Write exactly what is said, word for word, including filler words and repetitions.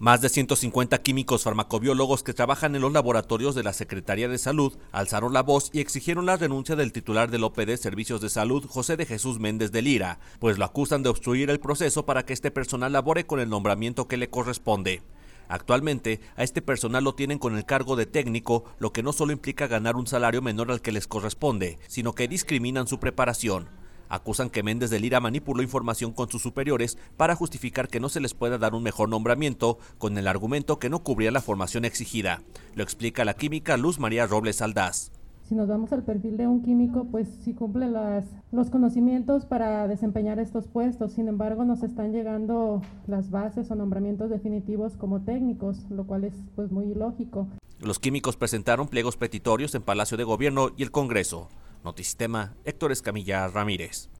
Más de ciento cincuenta químicos farmacobiólogos que trabajan en los laboratorios de la Secretaría de Salud alzaron la voz y exigieron la renuncia del titular del O P D Servicios de Salud, José de Jesús Méndez de Lira, pues lo acusan de obstruir el proceso para que este personal labore con el nombramiento que le corresponde. Actualmente, a este personal lo tienen con el cargo de técnico, lo que no solo implica ganar un salario menor al que les corresponde, sino que discriminan su preparación. Acusan que Méndez de Lira manipuló información con sus superiores para justificar que no se les pueda dar un mejor nombramiento, con el argumento que no cubría la formación exigida. Lo explica la química Luz María Robles Aldaz. Si nos vamos al perfil de un químico, pues sí cumple las, los conocimientos para desempeñar estos puestos. Sin embargo, nos están llegando las bases o nombramientos definitivos como técnicos, lo cual es pues muy ilógico. Los químicos presentaron pliegos petitorios en Palacio de Gobierno y el Congreso. Notisistema, Héctor Escamilla Ramírez.